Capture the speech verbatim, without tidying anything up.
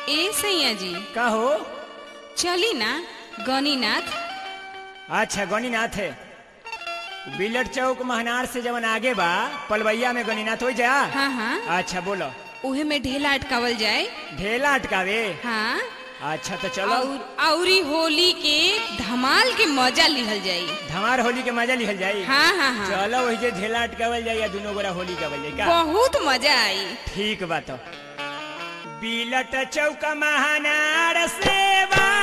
ए सैया जी का हो? चली ना गणिनाथ। अच्छा गणिनाथ है। बिलट चौक महनार से जवन आगे बा पलवैया में गणिनाथ हो जा। हाँ हाँ अच्छा बोलो। उहे में ढेला अटकावल जाए। ढेला अटकावे? हाँ अच्छा तो चलो। और औरी होली के धमाल के मजा लिहल जाई। धमार होली के मजा लिहल जाई। हाँ हाँ हाँ चलो वही जे ढेला अटकावल जाई या दोनों गोरा होली गावल जाई का? बहुत मजा आई। ठीक बात। बिलट चौक महनार से बा